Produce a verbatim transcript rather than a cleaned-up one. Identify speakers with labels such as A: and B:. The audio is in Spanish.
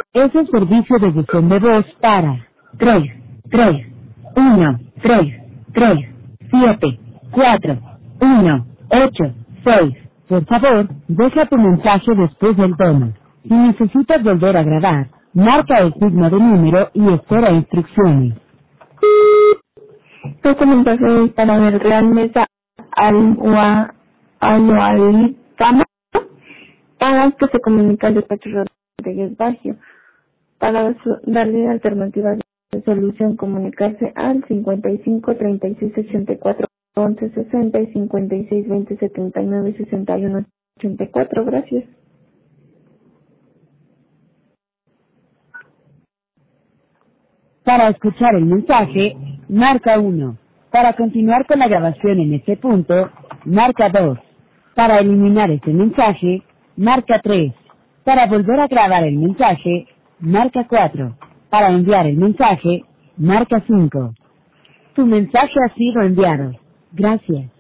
A: Es el servicio de buzón de voz para tres, tres, uno, tres, tres, siete, cuatro, uno, ocho, seis. Por favor, deja tu mensaje después del tono. Si necesitas volver a grabar, marca el signo de número y espera instrucciones.
B: Este mensaje es para el Real Mesa Alua Alualitama, para que se comunique al despacho Rodríguez Baggio, para su, darle alternativas de solución, comunicarse al cincuenta y cinco, treinta y seis, ochenta y cuatro, once, sesenta y cincuenta y seis, veinte, setenta y nueve, sesenta y uno, ochenta y cuatro. Gracias.
A: Para escuchar el mensaje, marca uno. Para continuar con la grabación en este punto, marca dos. Para eliminar este mensaje, marca tres. Para volver a grabar el mensaje, marca cuatro. Para enviar el mensaje, marca cinco. Tu mensaje ha sido enviado. Gracias.